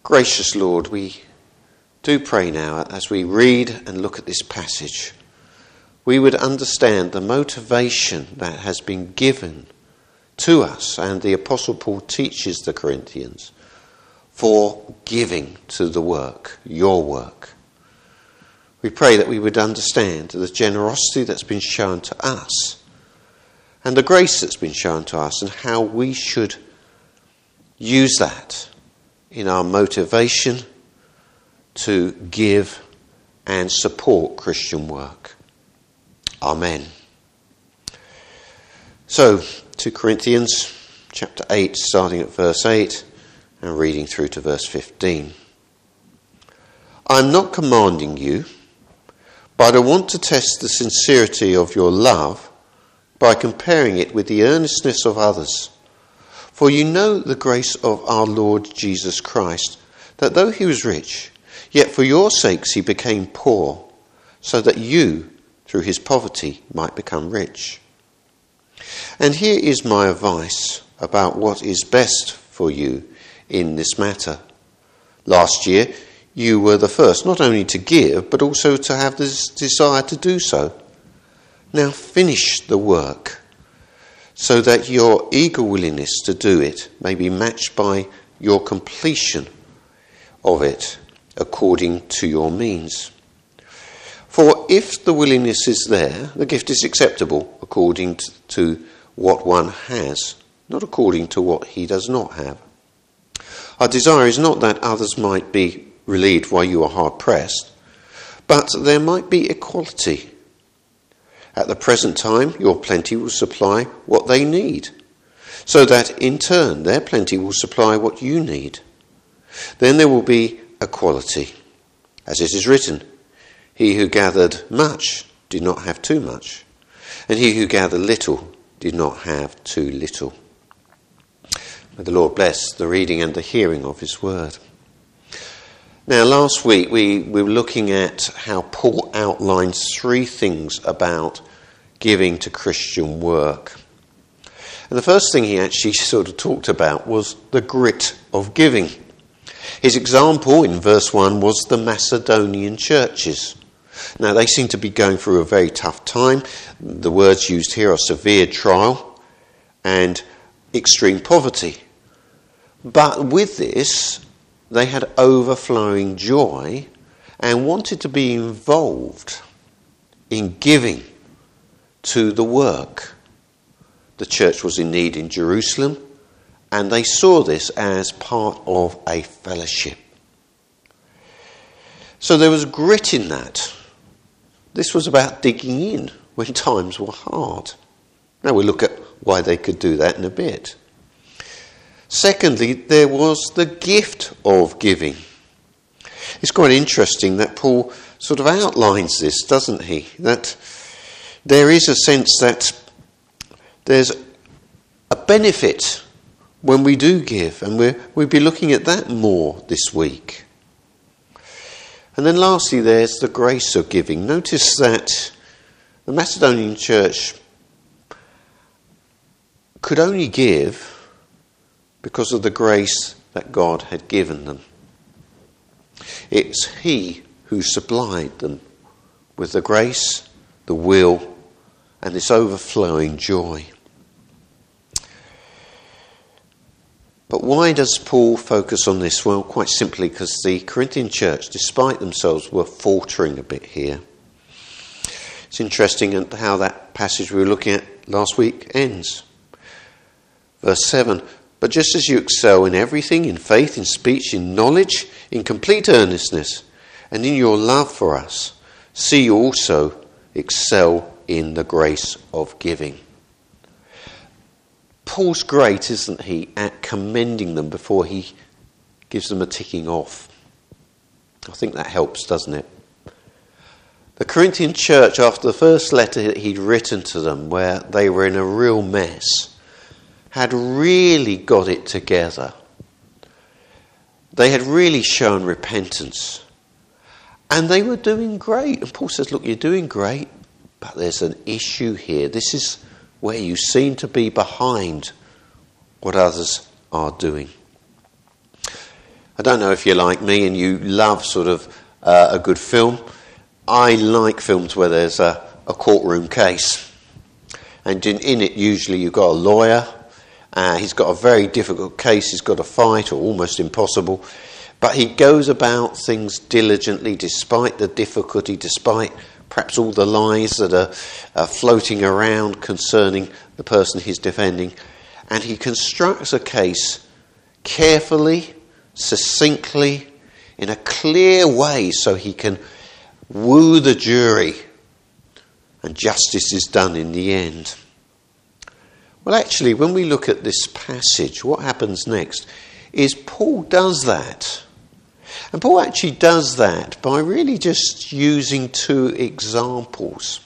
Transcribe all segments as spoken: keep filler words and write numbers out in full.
Gracious Lord, we do pray now as we read and look at this passage, we would understand the motivation that has been given to us, and the Apostle Paul teaches the Corinthians, for giving to the work, your work. We pray that we would understand the generosity that's been shown to us and the grace that's been shown to us, and how we should use that in our motivation to give and support Christian work. Amen. So, Second Corinthians chapter eight, starting at verse eight and reading through to verse fifteen. I am not commanding you, but I want to test the sincerity of your love by comparing it with the earnestness of others. For you know the grace of our Lord Jesus Christ, that though he was rich, yet for your sakes he became poor, so that you, through his poverty, might become rich. And here is my advice about what is best for you in this matter. Last year, you were the first not only to give, but also to have this desire to do so. Now finish the work, so that your eager willingness to do it may be matched by your completion of it according to your means. For if the willingness is there, the gift is acceptable according to what one has, not according to what he does not have. Our desire is not that others might be relieved while you are hard pressed, but there might be equality. At the present time, your plenty will supply what they need, so that in turn their plenty will supply what you need. Then there will be equality. As it is written, he who gathered much did not have too much, and he who gathered little did not have too little. May the Lord bless the reading and the hearing of his word. Now, last week we, we were looking at how Paul outlines three things about giving to Christian work. And the first thing he actually sort of talked about was the grit of giving. His example in verse one was the Macedonian churches. Now, they seem to be going through a very tough time. The words used here are severe trial and extreme poverty. But with this, they had overflowing joy and wanted to be involved in giving to the work. The church was in need in Jerusalem, and they saw this as part of a fellowship. So there was grit in that. This was about digging in when times were hard. Now we'll look at why they could do that in a bit. Secondly, there was the gift of giving. It's quite interesting that Paul sort of outlines this, doesn't he? That there is a sense that there's a benefit when we do give, and we're, we'll be looking at that more this week. And then lastly, there's the grace of giving. Notice that the Macedonian church could only give because of the grace that God had given them. It's he who supplied them with the grace, the will, and this overflowing joy. But why does Paul focus on this? Well, quite simply because the Corinthian church, despite themselves, were faltering a bit here. It's interesting how that passage we were looking at last week ends. Verse seven, but just as you excel in everything, in faith, in speech, in knowledge, in complete earnestness, and in your love for us, see you also excel in the grace of giving. Paul's great, isn't he, at commending them before he gives them a ticking off. I think that helps, doesn't it? The Corinthian church, after the first letter that he'd written to them, where they were in a real mess, had really got it together. They had really shown repentance. And they were doing great. And Paul says, look, you're doing great, but there's an issue here. This is where you seem to be behind what others are doing. I don't know if you're like me and you love sort of uh, a good film. I like films where there's a, a courtroom case. And in, in it, usually you've got a lawyer. Uh, he's got a very difficult case. He's got to fight, or almost impossible. But he goes about things diligently, despite the difficulty, despite perhaps all the lies that are uh, floating around concerning the person he's defending. And he constructs a case carefully, succinctly, in a clear way, so he can woo the jury, and justice is done in the end. Well, actually, when we look at this passage, what happens next is Paul does that. And Paul actually does that by really just using two examples.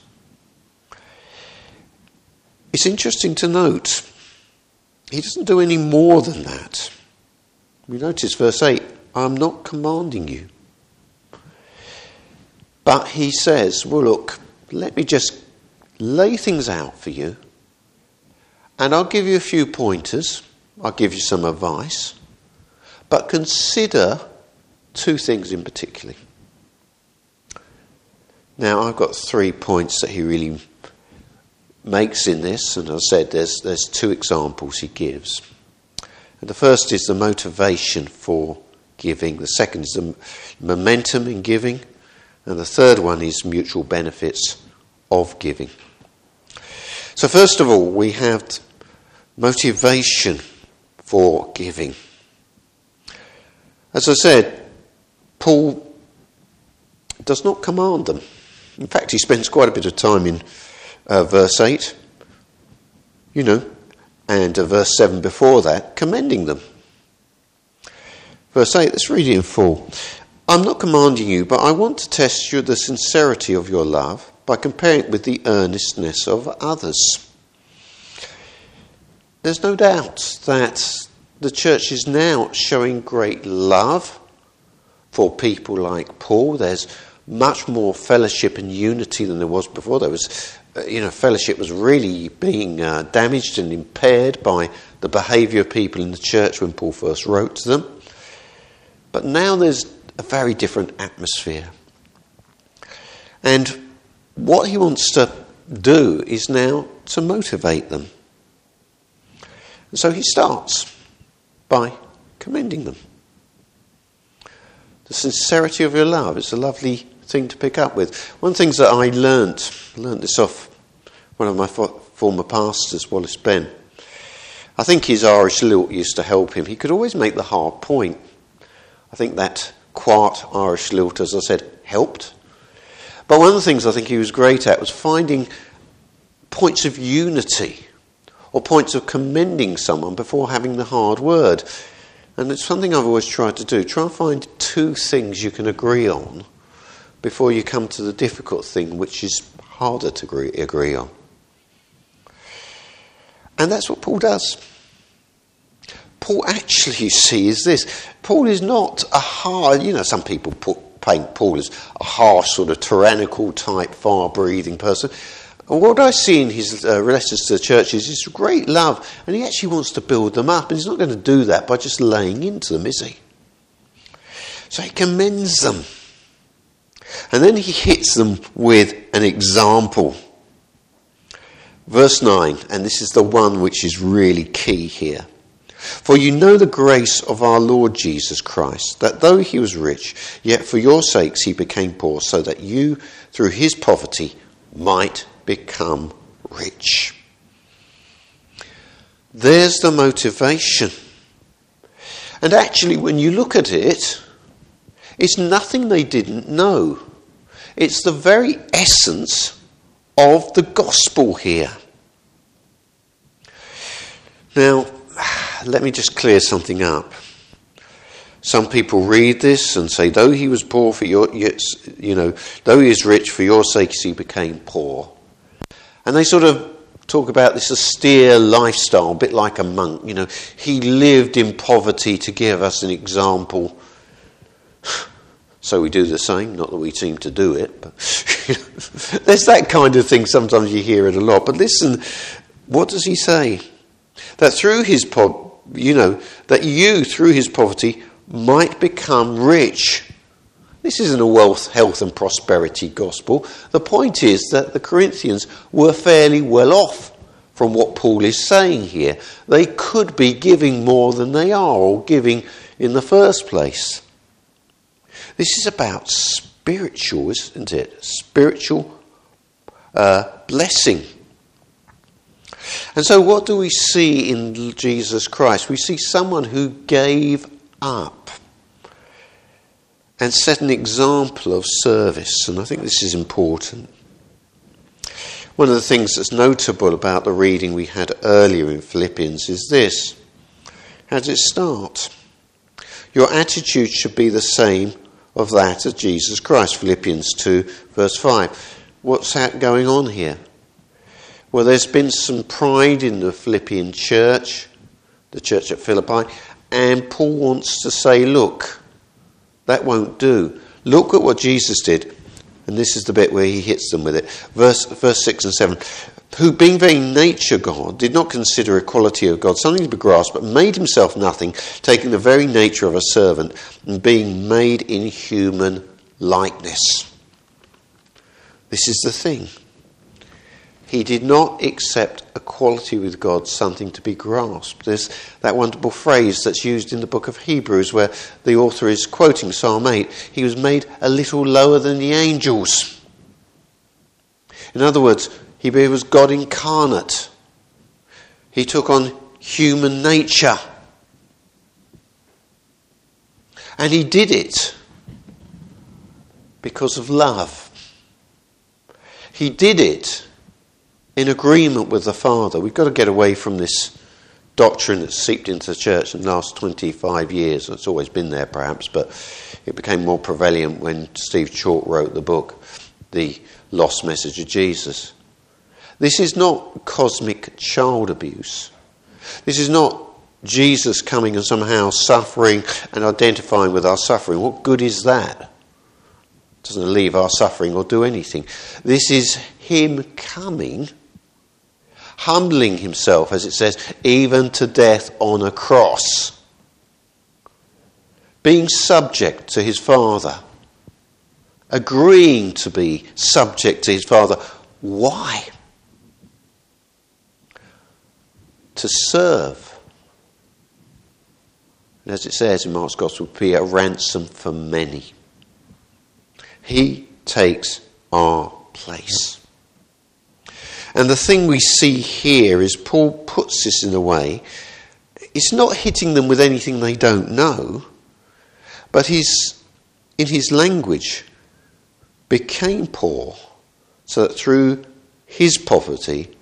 It's interesting to note, he doesn't do any more than that. We notice verse eight, I'm not commanding you. But he says, well, look, let me just lay things out for you, and I'll give you a few pointers, I'll give you some advice, but consider two things in particular. Now, I've got three points that he really makes in this, and as I said, there's, there's two examples he gives. And the first is the motivation for giving, the second is the momentum in giving, and the third one is mutual benefits of giving. So first of all, we have motivation for giving. As I said, Paul does not command them. In fact, he spends quite a bit of time in uh, verse eight, you know, and uh, verse seven before that, commending them. Verse eight, let's read it in full. I'm not commanding you, but I want to test you the sincerity of your love by comparing it with the earnestness of others. There's no doubt that the church is now showing great love for people like Paul. There's much more fellowship and unity than there was before. There was, uh, you know, fellowship was really being uh, damaged and impaired by the behaviour of people in the church when Paul first wrote to them. But now there's a very different atmosphere. And what he wants to do is now to motivate them. And so he starts by commending them. The sincerity of your love is a lovely thing to pick up with. One of the things that I learnt, I learnt this off one of my fo- former pastors, Wallace Ben. I think his Irish lilt used to help him. He could always make the hard point. I think that quart Irish lilt, as I said, helped. But one of the things I think he was great at was finding points of unity or points of commending someone before having the hard word. And it's something I've always tried to do. Try and find two things you can agree on before you come to the difficult thing, which is harder to agree, agree on. And that's what Paul does. Paul actually, you see, is this. Paul is not a hard, you know, some people put, paint Paul as a harsh, sort of tyrannical type, far-breathing person. And what I see in his uh, letters to the churches is great love, and he actually wants to build them up, and he's not going to do that by just laying into them, is he? So he commends them. And then he hits them with an example. Verse nine, and this is the one which is really key here. For you know the grace of our Lord Jesus Christ, that though he was rich, yet for your sakes he became poor, so that you, through his poverty, might become rich. There's the motivation. And actually, when you look at it, it's nothing they didn't know. It's the very essence of the gospel here. Now, let me just clear something up. Some people read this and say, though he was poor for your, you know, though he is rich, for your sakes he became poor. And they sort of talk about this austere lifestyle, a bit like a monk. You know, he lived in poverty to give us an example. So we do the same, not that we seem to do it, but you know, there's that kind of thing. Sometimes you hear it a lot. But listen, what does he say? That through his po- you know, that you through his poverty might become rich. This isn't a wealth, health and prosperity gospel. The point is that the Corinthians were fairly well off from what Paul is saying here. They could be giving more than they are, or giving in the first place. This is about spiritual, isn't it? Spiritual uh, blessing. And so what do we see in Jesus Christ? We see someone who gave up and set an example of service. And I think this is important. One of the things that's notable about the reading we had earlier in Philippians is this. How does it start? Your attitude should be the same of that of Jesus Christ. Philippians two, verse five. What's going on here? Well, there's been some pride in the Philippian church, the church at Philippi, and Paul wants to say, look, that won't do. Look at what Jesus did. And this is the bit where he hits them with it. Verse, verse six and seven. Who, being very nature God, did not consider equality of God something to be grasped, but made himself nothing, taking the very nature of a servant, and being made in human likeness. This is the thing. He did not accept equality with God something to be grasped. There's that wonderful phrase that's used in the book of Hebrews where the author is quoting Psalm eight. He was made a little lower than the angels. In other words, he was God incarnate. He took on human nature. And he did it because of love. He did it in agreement with the Father. We've got to get away from this doctrine that's seeped into the church in the last twenty-five years. It's always been there perhaps, but it became more prevalent when Steve Chalk wrote the book, The Lost Message of Jesus. This is not cosmic child abuse. This is not Jesus coming and somehow suffering and identifying with our suffering. What good is that? It doesn't relieve our suffering or do anything. This is him coming, humbling himself, as it says, even to death on a cross. Being subject to his Father. Agreeing to be subject to his Father. Why? To serve. And as it says in Mark's Gospel, be a ransom for many. He takes our place. And the thing we see here is Paul puts this in a way, it's not hitting them with anything they don't know, but he's, in his language, became poor so that through his poverty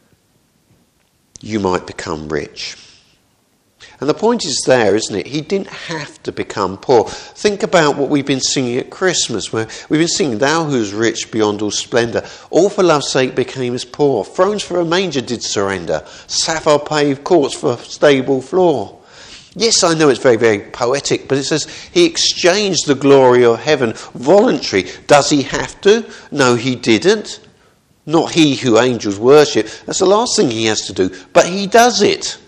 you might become rich. And the point is there, isn't it? He didn't have to become poor. Think about what we've been singing at Christmas, where we've been singing, Thou who's rich beyond all splendour, all for love's sake became as poor. Thrones for a manger did surrender, sapphire paved courts for a stable floor. Yes, I know it's very, very poetic, but it says he exchanged the glory of heaven voluntary. Does he have to? No, he didn't. Not he who angels worship. That's the last thing he has to do. But he does it.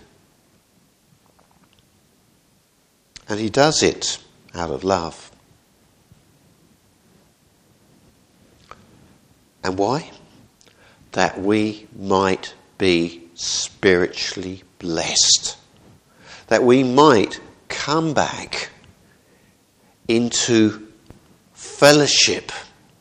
And he does it out of love. And why? That we might be spiritually blessed. That we might come back into fellowship,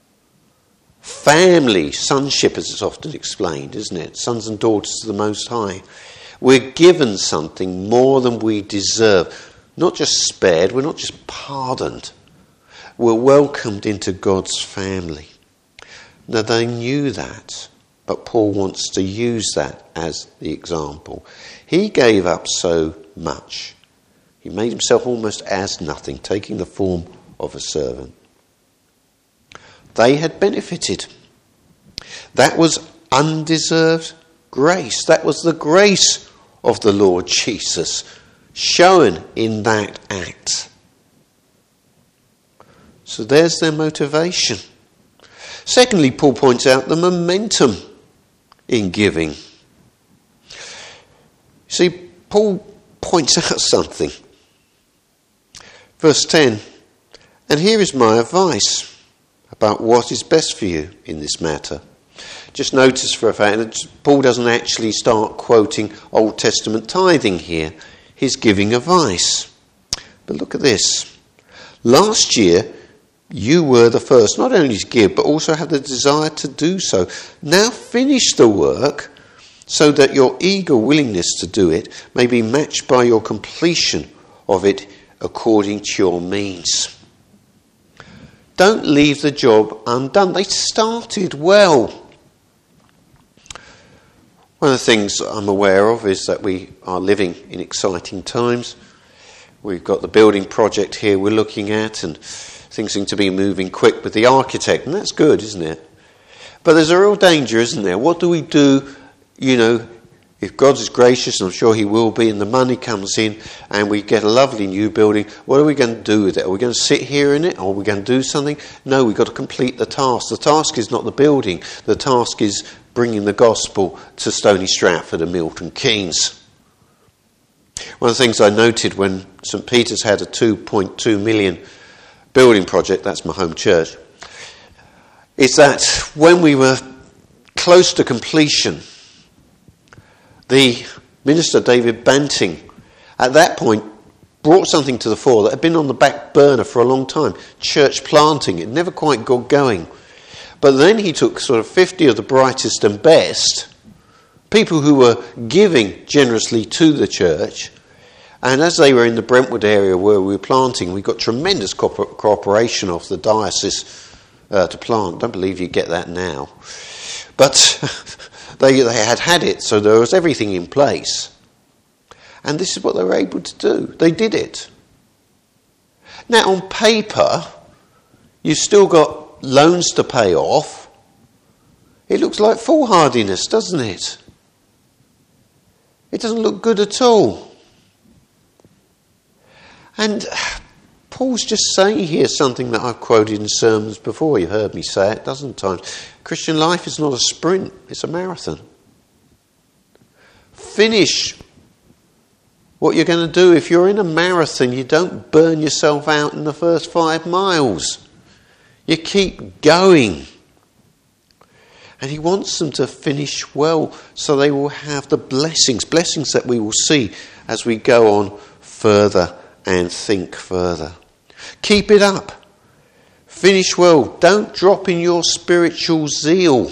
family, sonship as it's often explained, isn't it? Sons and daughters of the Most High. We're given something more than we deserve. Not just spared, we're not just pardoned. We're welcomed into God's family. Now they knew that, but Paul wants to use that as the example. He gave up so much. He made himself almost as nothing, taking the form of a servant. They had benefited. That was undeserved grace. That was the grace of the Lord Jesus shown in that act. So there's their motivation. Secondly, Paul points out the momentum in giving. See, Paul points out something. Verse ten, and here is my advice about what is best for you in this matter. Just notice for a fact that Paul doesn't actually start quoting Old Testament tithing here. He's giving advice. But look at this. Last year, you were the first not only to give, but also have the desire to do so. Now finish the work so that your eager willingness to do it may be matched by your completion of it according to your means. Don't leave the job undone. They started well. One of the things I'm aware of is that we are living in exciting times. We've got the building project here we're looking at, and things seem to be moving quick with the architect, and that's good, isn't it? But there's a real danger, isn't there? What do we do, you know, if God is gracious, and I'm sure he will be, and the money comes in, and we get a lovely new building, what are we going to do with it? Are we going to sit here in it, or are we going to do something? No, we've got to complete the task. The task is not the building. The task is bringing the gospel to Stony Stratford and Milton Keynes. One of the things I noted when St Peter's had a two point two million building project, that's my home church, is that when we were close to completion, the minister, David Banting, at that point brought something to the fore that had been on the back burner for a long time, church planting. It never quite got going. But then he took sort of fifty of the brightest and best, people who were giving generously to the church, and as they were in the Brentwood area where we were planting, we got tremendous co- cooperation of the diocese uh, to plant. Don't believe you get that now. But they, they had had it, so there was everything in place. And this is what they were able to do. They did it. Now, on paper, you've still got loans to pay off. It looks like foolhardiness, doesn't it? It doesn't look good at all. And Paul's just saying here something that I've quoted in sermons before. You've heard me say it a dozen times. Christian life is not a sprint, it's a marathon. Finish what you're going to do. If you're in a marathon, you don't burn yourself out in the first five miles. You keep going. And he wants them to finish well so they will have the blessings, blessings that we will see as we go on further and think further. Keep it up. Finish well. Don't drop in your spiritual zeal.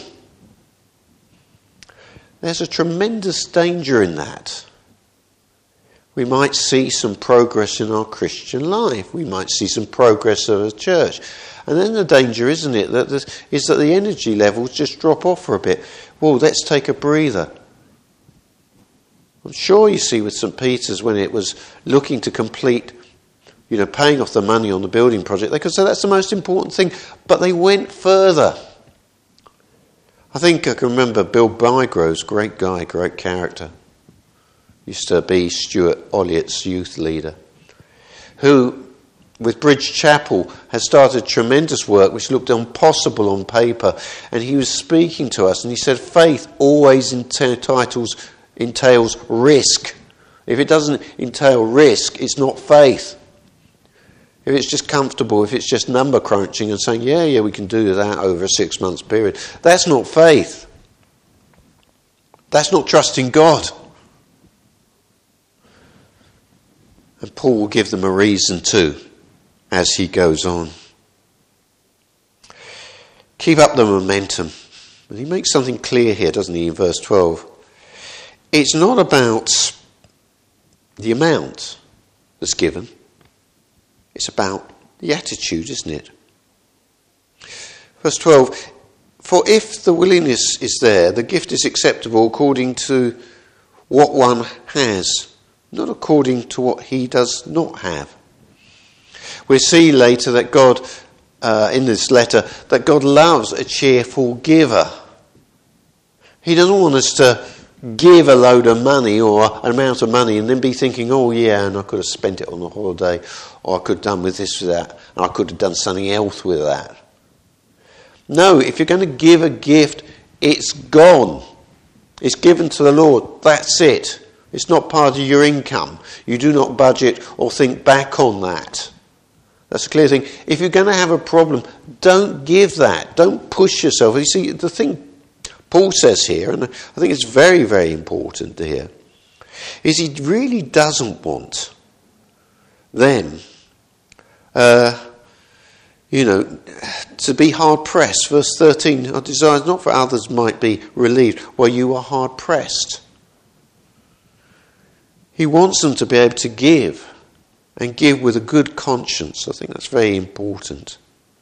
There's a tremendous danger in that. We might see some progress in our Christian life. We might see some progress of a church. And then the danger, isn't it, that the, is that the energy levels just drop off for a bit. Well, let's take a breather. I'm sure you see with St Peter's when it was looking to complete, you know, paying off the money on the building project, they could say that's the most important thing. But they went further. I think I can remember Bill Bygrove's, great guy, great character. Used to be Stuart Olyot's youth leader, who, with Bridge Chapel, has started tremendous work which looked impossible on paper. And he was speaking to us and he said, faith always entitles, entails risk. If it doesn't entail risk, it's not faith. If it's just comfortable, if it's just number crunching and saying, yeah, yeah, we can do that over a six months period, that's not faith. That's not trusting God. And Paul will give them a reason too as he goes on. Keep up the momentum. And he makes something clear here, doesn't he, in verse twelve? It's not about the amount that's given. It's about the attitude, isn't it? Verse twelve, for if the willingness is there, the gift is acceptable according to what one has, not according to what he does not have. We'll see later that God, uh, in this letter, that God loves a cheerful giver. He doesn't want us to give a load of money or an amount of money and then be thinking, oh yeah, and I could have spent it on a holiday, or I could have done with this with that, and I could have done something else with that. No, if you're going to give a gift, it's gone. It's given to the Lord. That's it. It's not part of your income. You do not budget or think back on that. That's a clear thing. If you're going to have a problem, don't give that. Don't push yourself. You see, the thing Paul says here, and I think it's very, very important to hear, is he really doesn't want them, uh, you know, to be hard-pressed. Verse thirteen, our desires not for others might be relieved while you are hard-pressed. He wants them to be able to give, and give with a good conscience. I think that's very important.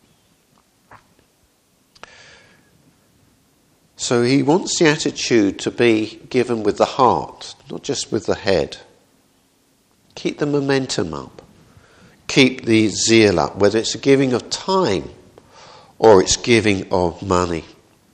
So he wants the attitude to be given with the heart, not just with the head. Keep the momentum up. Keep the zeal up, whether it's a giving of time or it's giving of money.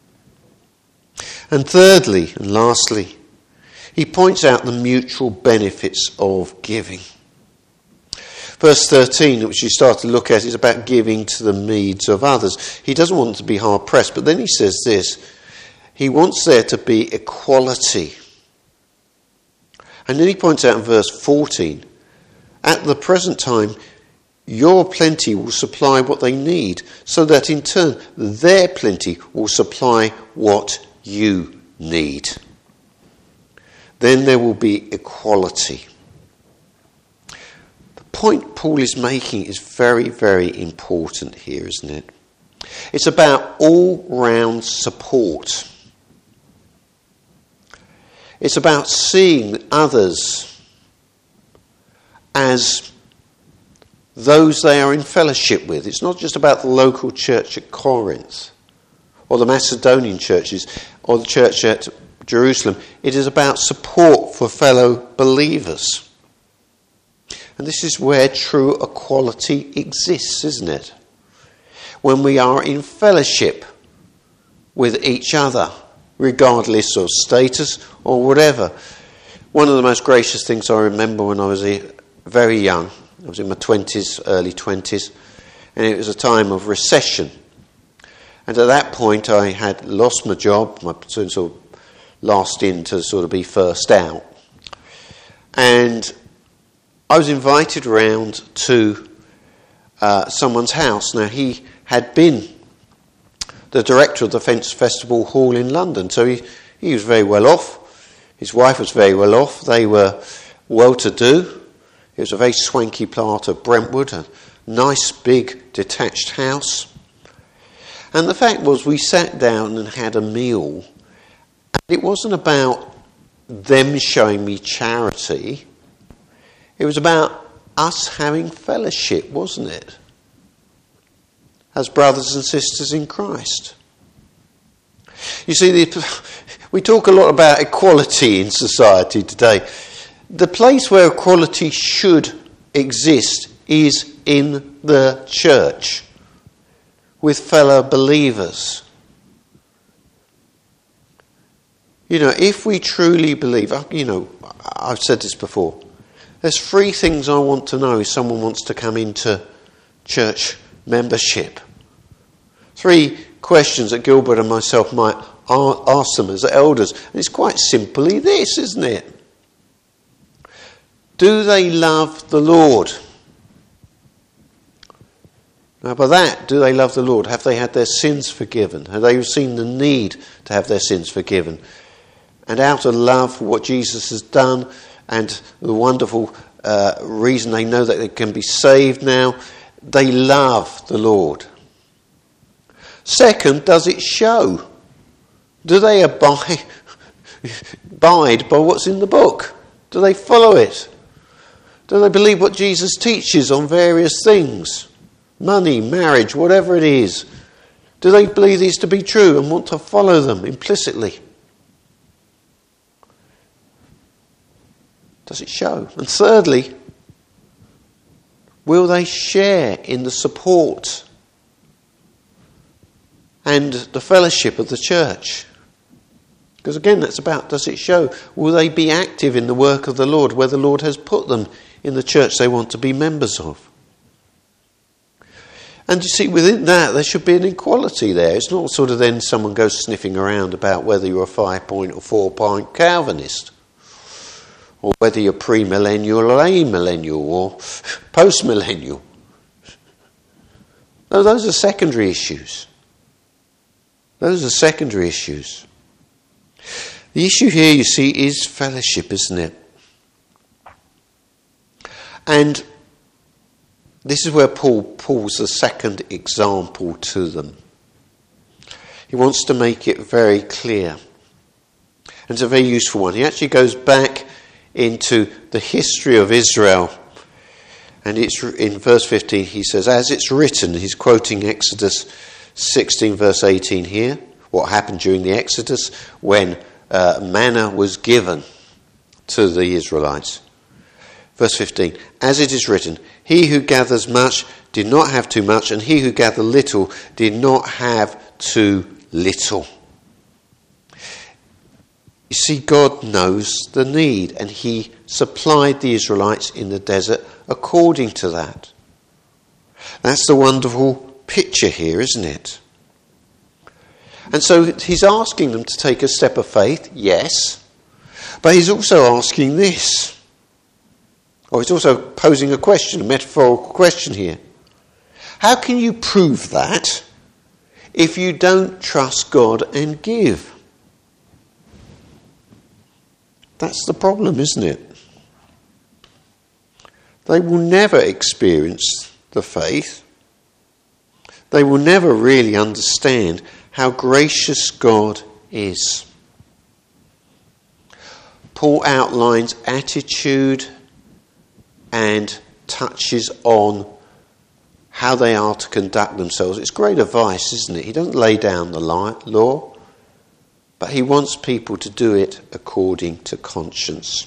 And thirdly and lastly, he points out the mutual benefits of giving. Verse thirteen, which you start to look at, is about giving to the needs of others. He doesn't want to be hard-pressed, but then he says this. He wants there to be equality. And then he points out in verse fourteen, at the present time, your plenty will supply what they need, so that in turn their plenty will supply what you need. Then there will be equality. The point Paul is making is very, very important here, isn't it? It's about all-round support. It's about seeing others as those they are in fellowship with. It's not just about the local church at Corinth or the Macedonian churches or the church at Jerusalem. It is about support for fellow believers. And this is where true equality exists, isn't it? When we are in fellowship with each other, regardless of status or whatever. One of the most gracious things I remember when I was very young, I was in my twenties, early twenties, and it was a time of recession. And at that point I had lost my job, my sort of last in to sort of be first out. And I was invited round to uh, someone's house. Now he had been the director of the Fence Festival Hall in London. So he, he was very well off. His wife was very well off. They were well-to-do. It was a very swanky part of Brentwood, a nice big detached house. And the fact was we sat down and had a meal. And it wasn't about them showing me charity. It was about us having fellowship, wasn't it? As brothers and sisters in Christ. You see, the, we talk a lot about equality in society today. The place where equality should exist is in the church with fellow believers. You know, if we truly believe, you know, I've said this before, there's three things I want to know if someone wants to come into church membership. Three questions that Gilbert and myself might ask them as elders. And it's quite simply this, isn't it? Do they love the Lord? Now by that, do they love the Lord? Have they had their sins forgiven? Have they seen the need to have their sins forgiven? And out of love for what Jesus has done and the wonderful uh, reason they know that they can be saved now, they love the Lord. Second, does it show? Do they abide, abide by what's in the book? Do they follow it? Do they believe what Jesus teaches on various things? Money, marriage, whatever it is. Do they believe these to be true and want to follow them implicitly? Does it show? And thirdly, will they share in the support and the fellowship of the church? Because again, that's about, does it show? Will they be active in the work of the Lord, where the Lord has put them in the church they want to be members of? And you see, within that, there should be an equality there. It's not sort of then someone goes sniffing around about whether you're a five-point or four-point Calvinist, or whether you're pre-millennial or amillennial or post-millennial. No, those are secondary issues. Those are secondary issues. The issue here, you see, is fellowship, isn't it? And this is where Paul pulls the second example to them. He wants to make it very clear. And it's a very useful one. He actually goes back into the history of Israel. And it's in verse fifteen, he says, as it's written, he's quoting Exodus sixteen, verse eighteen here, what happened during the Exodus when uh, manna was given to the Israelites. Verse fifteen, as it is written, he who gathers much did not have too much, and he who gathered little did not have too little. You see, God knows the need, and he supplied the Israelites in the desert according to that. That's the wonderful picture here, isn't it? And so he's asking them to take a step of faith, yes, but he's also asking this. Or he's also posing a question, a metaphorical question here. How can you prove that if you don't trust God and give? That's the problem, isn't it? They will never experience the faith. They will never really understand how gracious God is. Paul outlines attitude and touches on how they are to conduct themselves. It's great advice, isn't it? He doesn't lay down the law, but he wants people to do it according to conscience.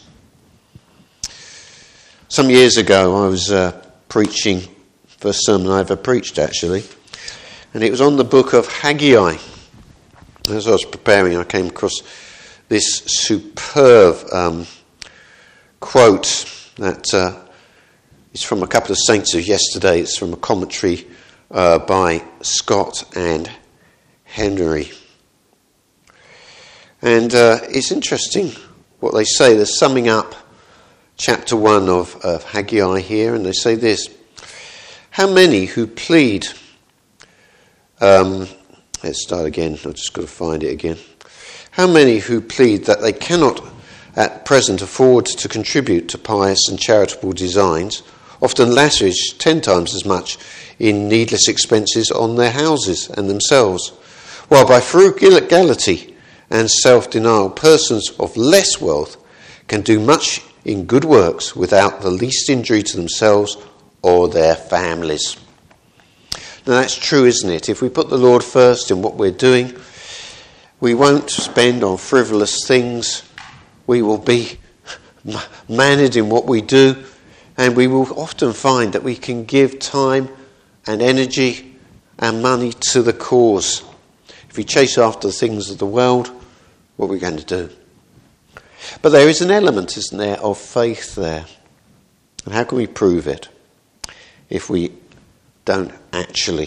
Some years ago I was uh, preaching, first sermon I ever preached actually, and it was on the book of Haggai. As I was preparing, I came across this superb um, quote that uh, is from a couple of saints of yesterday. It's from a commentary uh, by Scott and Henry. And uh, it's interesting what they say. They're summing up chapter one of, of Haggai here, and they say this. How many who plead... Um, let's start again. I've just got to find it again. How many who plead that they cannot at present afford to contribute to pious and charitable designs, often lavish ten times as much in needless expenses on their houses and themselves, while by frugality and self-denial, persons of less wealth can do much in good works without the least injury to themselves or their families. Now that's true, isn't it? If we put the Lord first in what we're doing, we won't spend on frivolous things. We will be mannered in what we do, and we will often find that we can give time and energy and money to the cause. If we chase after the things of the world, what are we going to do? But there is an element, isn't there, of faith there. And how can we prove it if we don't actually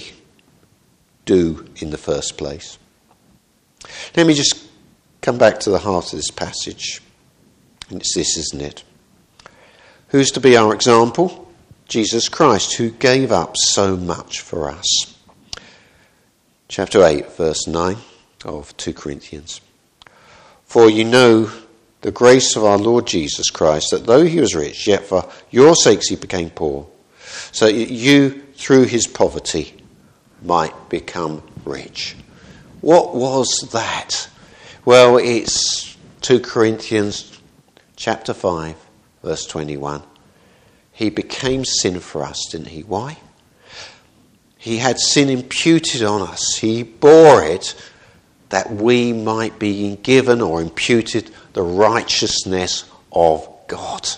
do in the first place? Let me just come back to the heart of this passage. And it's this, isn't it? Who's to be our example? Jesus Christ, who gave up so much for us. Chapter eight, verse nine of Second Corinthians. For you know the grace of our Lord Jesus Christ, that though he was rich, yet for your sakes he became poor, so that you, through his poverty, might become rich. What was that? Well, it's Second Corinthians chapter five, verse twenty-one. He became sin for us, didn't he? Why? He had sin imputed on us. He bore it that we might be given or imputed the righteousness of God.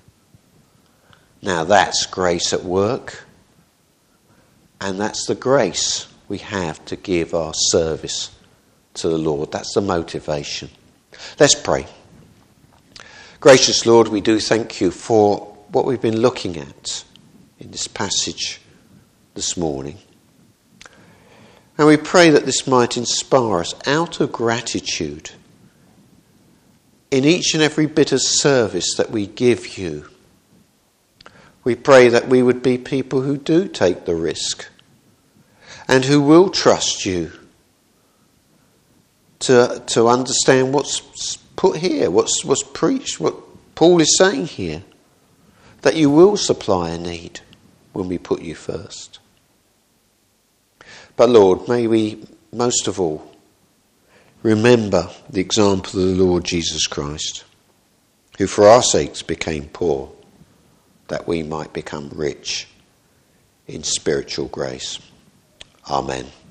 Now that's grace at work. And that's the grace we have to give our service to the Lord. That's the motivation. Let's pray. Gracious Lord, we do thank you for what we've been looking at in this passage this morning. And we pray that this might inspire us out of gratitude in each and every bit of service that we give you. We pray that we would be people who do take the risk and who will trust you to, to understand what's put here, what's, what's preached, what Paul is saying here, that you will supply a need when we put you first. But Lord, may we most of all remember the example of the Lord Jesus Christ, who for our sakes became poor, that we might become rich in spiritual grace. Amen.